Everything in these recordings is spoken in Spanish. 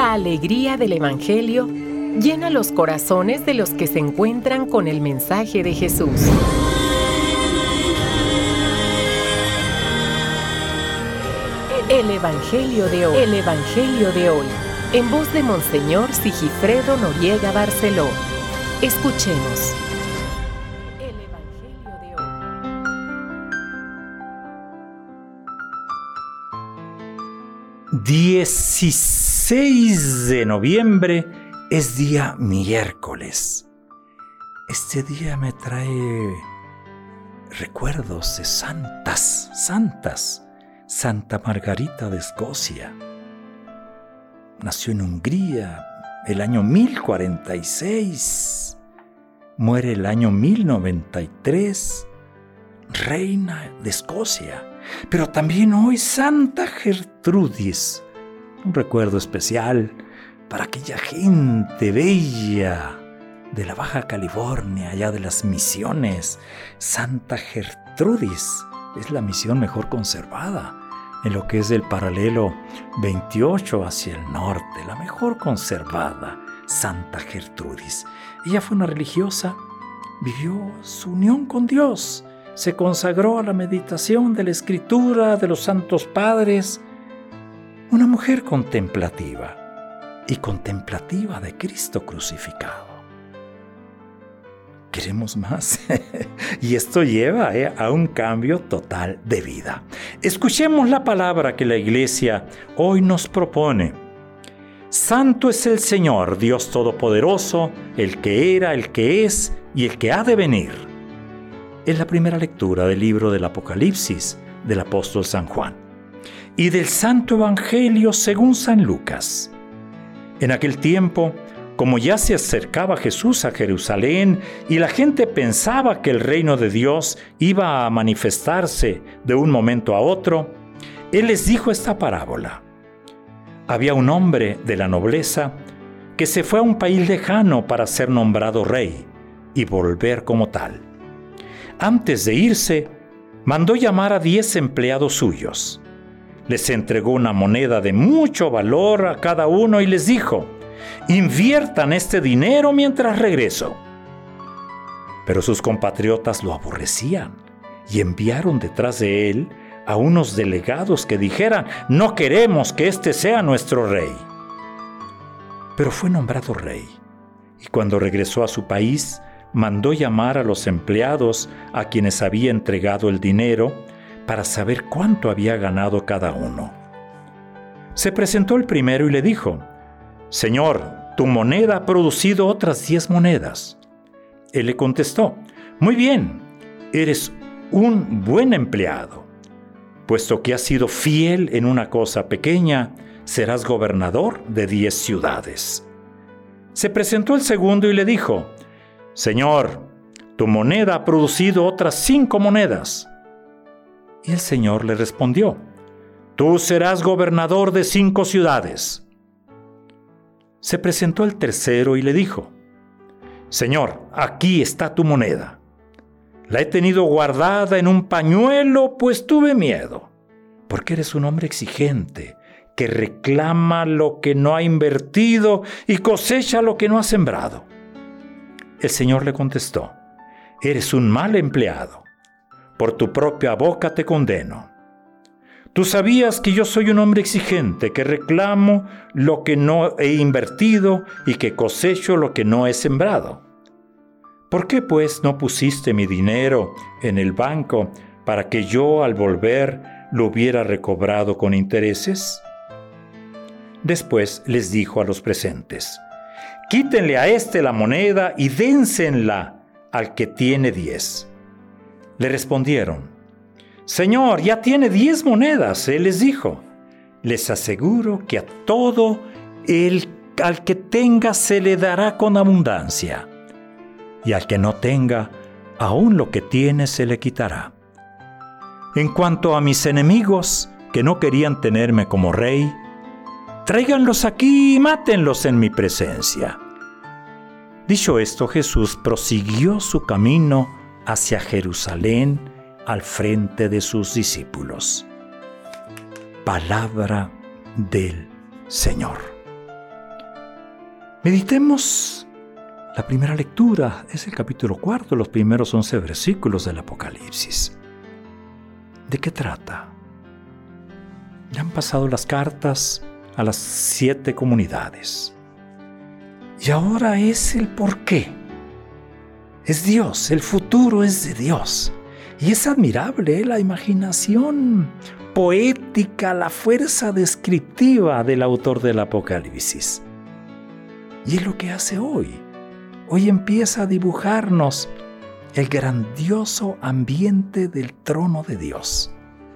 La alegría del Evangelio llena los corazones de los que se encuentran con el mensaje de Jesús. El Evangelio de hoy. El Evangelio de hoy. En voz de Monseñor Sigifredo Noriega Barceló. Escuchemos. El Evangelio de hoy. 16 de noviembre es día miércoles. Este día me trae recuerdos de santas. Santa Margarita de Escocia. Nació en Hungría el año 1046. Muere el año 1093. Reina de Escocia. Pero también hoy Santa Gertrudis. Un recuerdo especial para aquella gente bella de la Baja California, allá de las misiones. Santa Gertrudis es la misión mejor conservada en lo que es el paralelo 28 hacia el norte, la mejor conservada, Santa Gertrudis. Ella fue una religiosa, vivió su unión con Dios, se consagró a la meditación de la Escritura, de los santos padres, una mujer contemplativa y contemplativa de Cristo crucificado. Queremos más. Y esto lleva a un cambio total de vida. Escuchemos la palabra que la Iglesia hoy nos propone. Santo es el Señor, Dios Todopoderoso, el que era, el que es y el que ha de venir. Es la primera lectura del libro del Apocalipsis del apóstol San Juan y del Santo Evangelio según San Lucas. En aquel tiempo, como ya se acercaba Jesús a Jerusalén y la gente pensaba que el reino de Dios iba a manifestarse de un momento a otro, Él les dijo esta parábola. Había un hombre de la nobleza que se fue a un país lejano para ser nombrado rey y volver como tal. Antes de irse, mandó llamar a 10 empleados suyos. Les entregó una moneda de mucho valor a cada uno y les dijo: inviertan este dinero mientras regreso. Pero sus compatriotas lo aborrecían y enviaron detrás de él a unos delegados que dijeran: no queremos que este sea nuestro rey. Pero fue nombrado rey, y cuando regresó a su país, mandó llamar a los empleados a quienes había entregado el dinero para saber cuánto había ganado cada uno. Se presentó el primero y le dijo: Señor, tu moneda ha producido otras 10 monedas. Él le contestó: muy bien, eres un buen empleado. Puesto que has sido fiel en una cosa pequeña, serás gobernador de 10 ciudades. Se presentó el segundo y le dijo: Señor, tu moneda ha producido otras 5 monedas. Y el Señor le respondió: tú serás gobernador de 5 ciudades. Se presentó el tercero y le dijo: Señor, aquí está tu moneda. La he tenido guardada en un pañuelo, pues tuve miedo, porque eres un hombre exigente, que reclama lo que no ha invertido y cosecha lo que no ha sembrado. El Señor le contestó: eres un mal empleado. Por tu propia boca te condeno. Tú sabías que yo soy un hombre exigente, que reclamo lo que no he invertido y que cosecho lo que no he sembrado. ¿Por qué, pues, no pusiste mi dinero en el banco para que yo, al volver, lo hubiera recobrado con intereses? Después les dijo a los presentes: quítenle a este la moneda y dénsenla al que tiene 10. Le respondieron: Señor, ya tiene 10 monedas. Él les dijo: les aseguro que a todo al que tenga se le dará con abundancia, y al que no tenga, aún lo que tiene se le quitará. En cuanto a mis enemigos, que no querían tenerme como rey, tráiganlos aquí y mátenlos en mi presencia. Dicho esto, Jesús prosiguió su camino hacia Jerusalén al frente de sus discípulos. Palabra del Señor. Meditemos. La primera lectura es el capítulo 4, los primeros 11 versículos del Apocalipsis. ¿De qué trata? Ya han pasado las cartas a las 7 comunidades. Y ahora es el porqué. Es Dios, el futuro es de Dios. Y es admirable la imaginación poética, la fuerza descriptiva del autor del Apocalipsis. Y es lo que hace hoy. Hoy empieza a dibujarnos el grandioso ambiente del trono de Dios.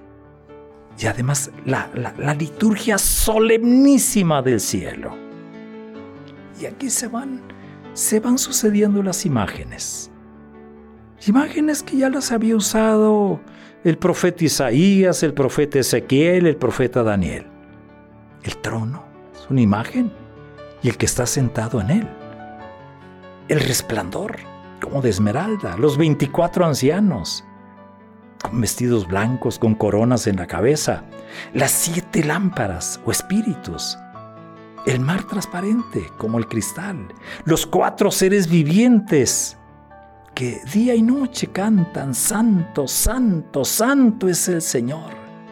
Y además la liturgia solemnísima del cielo. Y aquí se van sucediendo las imágenes. Imágenes que ya las había usado el profeta Isaías, el profeta Ezequiel, el profeta Daniel. El trono es una imagen y el que está sentado en él. El resplandor, como de esmeralda, los 24 ancianos, con vestidos blancos, con coronas en la cabeza, las 7 lámparas o espíritus, el mar transparente como el cristal, los 4 seres vivientes que día y noche cantan, Santo, Santo, Santo es el Señor.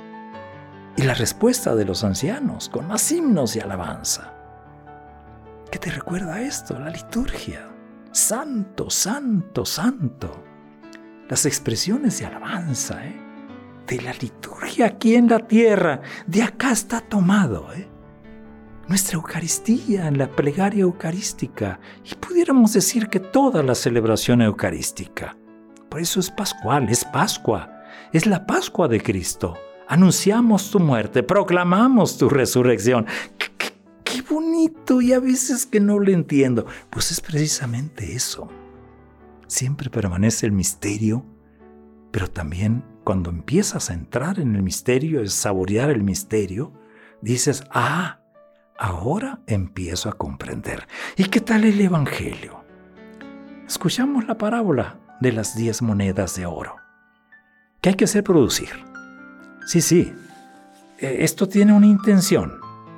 Y la respuesta de los ancianos con más himnos y alabanza. ¿Qué te recuerda esto? La liturgia. Santo, Santo, Santo. Las expresiones de alabanza, de la liturgia aquí en la tierra, de acá está tomado, nuestra Eucaristía, en la plegaria eucarística, y pudiéramos decir que toda la celebración eucarística. Por eso es pascual, es Pascua, es la Pascua de Cristo. Anunciamos tu muerte, proclamamos tu resurrección. ¡Qué bonito! Y a veces que no lo entiendo. Pues es precisamente eso. Siempre permanece el misterio, pero también cuando empiezas a entrar en el misterio, a saborear el misterio, dices, ahora empiezo a comprender. ¿Y qué tal el Evangelio? Escuchamos la parábola de las 10 monedas de oro. ¿Qué hay que hacer? Producir. Sí. Esto tiene una intención.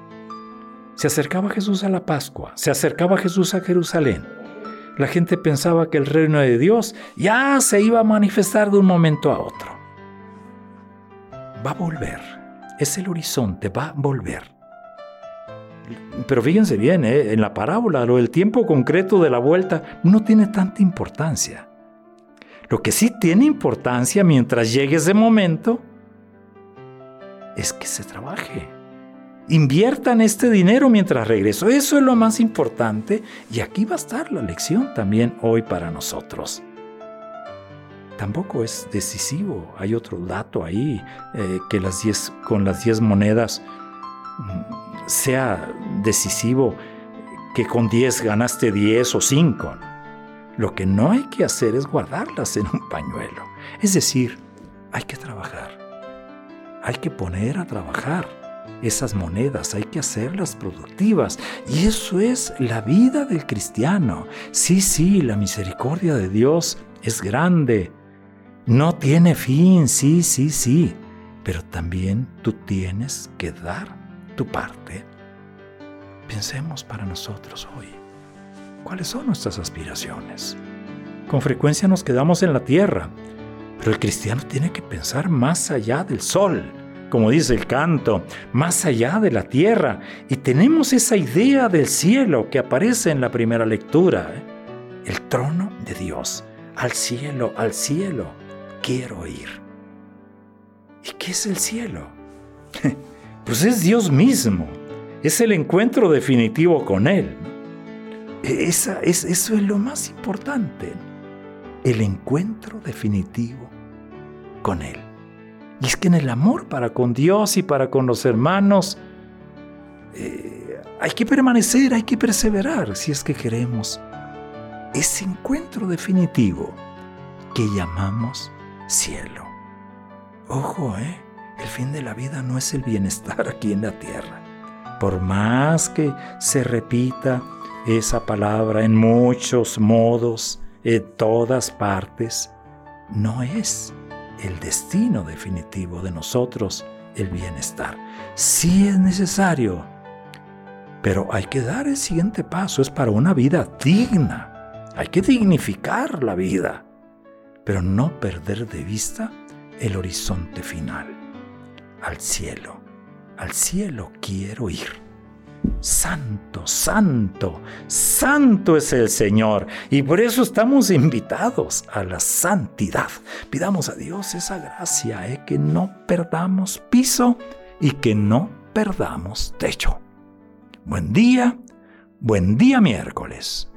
Se acercaba Jesús a la Pascua, se acercaba Jesús a Jerusalén. La gente pensaba que el reino de Dios ya se iba a manifestar de un momento a otro. Va a volver. Es el horizonte, va a volver. Pero fíjense bien, en la parábola, lo del tiempo concreto de la vuelta no tiene tanta importancia. Lo que sí tiene importancia mientras llegue ese momento es que se trabaje. Inviertan este dinero mientras regreso. Eso es lo más importante. Y aquí va a estar la lección también hoy para nosotros. Tampoco es decisivo. Hay otro dato ahí, que con las 10 monedas sea decisivo que con 10 ganaste 10 o 5. Lo que no hay que hacer es guardarlas en un pañuelo. Es decir, hay que trabajar. Hay que poner a trabajar esas monedas, hay que hacerlas productivas. Y eso es la vida del cristiano. Sí, la misericordia de Dios es grande. No tiene fin, sí. Pero también tú tienes que dar tu parte. Pensemos para nosotros hoy. ¿Cuáles son nuestras aspiraciones? Con frecuencia nos quedamos en la tierra, pero el cristiano tiene que pensar más allá del sol, como dice el canto, más allá de la tierra. Y tenemos esa idea del cielo que aparece en la primera lectura. El trono de Dios. Al cielo quiero ir. ¿Y qué es el cielo? Pues es Dios mismo. Es el encuentro definitivo con Él. Eso es lo más importante. El encuentro definitivo con Él. Y es que en el amor para con Dios y para con los hermanos hay que permanecer, hay que perseverar si es que queremos ese encuentro definitivo que llamamos cielo. Ojo, el fin de la vida no es el bienestar aquí en la tierra. Por más que se repita esa palabra en muchos modos, en todas partes, no es el destino definitivo de nosotros el bienestar. Sí es necesario Pero hay que dar el siguiente paso, es para una vida digna. Hay que dignificar la vida, pero no perder de vista el horizonte final. Al cielo quiero ir. Santo, santo, santo es el Señor. Y por eso estamos invitados a la santidad. Pidamos a Dios esa gracia, que no perdamos piso y que no perdamos techo. Buen día miércoles.